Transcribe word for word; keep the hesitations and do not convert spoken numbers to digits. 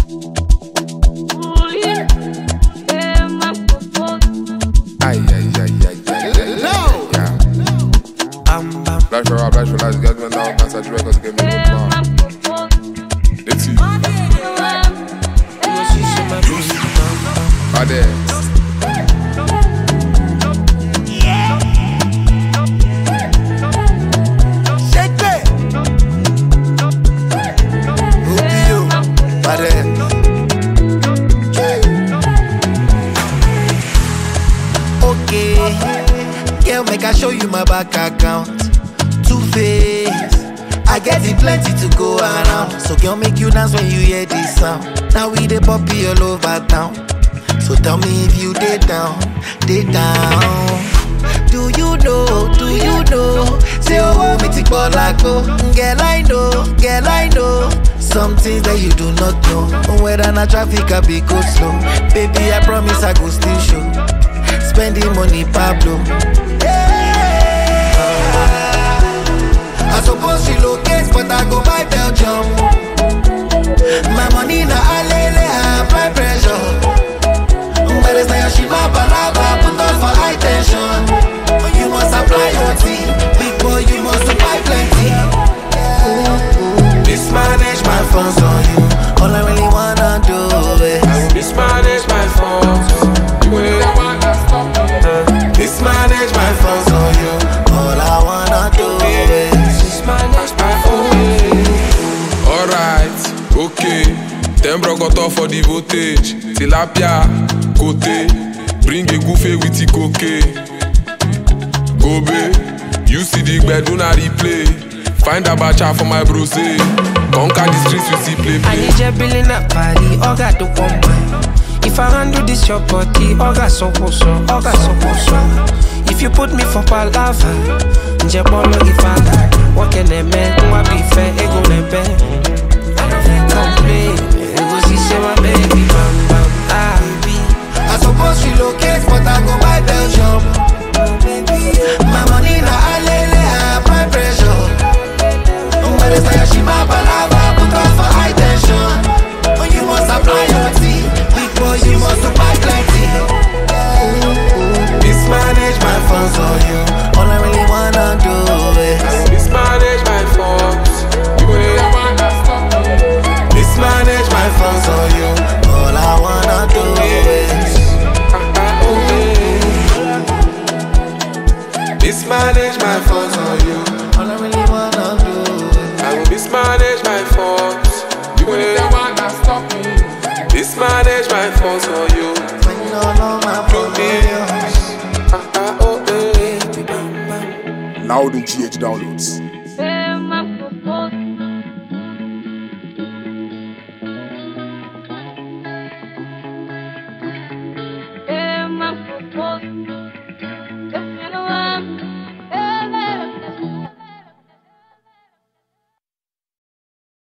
Aïe, aïe, aïe, aïe, aïe. No! Flash for flash for lights, guys, now, that's a direct, because give me one plan. Let's see. Ade. Shake it! Rubio, Ade. Okay, girl, make I show you my bank account. Two face, I get it plenty to go around. So girl, make you dance when you hear this sound. Now we the poppy all over town. So tell me if you dey down, dey down. Do you know, do you know? Say oh, me tik bolako. Girl, I know, girl, I know. Some things that you do not know. Whether na traffic I be go slow. Baby, I promise I go still show. Spending money, Pablo. I suppose relocate, but I go buy Belgium. My money na alele, I apply pressure. But it's not your shima balaba, put on for high tension. You must apply your team, big boy, you must buy plenty. Mismanage my funds on you, all I really wanna do is mismanage my funds. Mismanage my funds on you, all I wanna do is mismanage my funds. Alright, okay. Ten bro got off for the voltage. Tilapia, côté. Bring a goofy with the cocaine. Gobe, you see the bed, do not replay. Find a bacha for my bro say. Conquer the streets, we see play play. I need your billing up party, all got the woman. If I handle this your body, all got so so, all got so so. If you put me for palava, nje bolo if I lie. What can they make? Who be fair? Ego never. Complain, ego see say my baby bam bam ah. I suppose relocate, but I go buy Belgium. My money na alele, I apply pressure. But it's like she my balava, put on for high tension. You must apply your team, big boy, you must buy plenty. Mismanage my funds on you, all I really wanna do is Mismanage my funds. mismanage my funds on you, all I wanna do is mismanage my funds on you, all I really wanna do is I will mismanage my funds. You will never wanna stop me. Mismanage my funds on you. when you don't know my problems. Ah, ah, oh, eh. Now the G H downloads.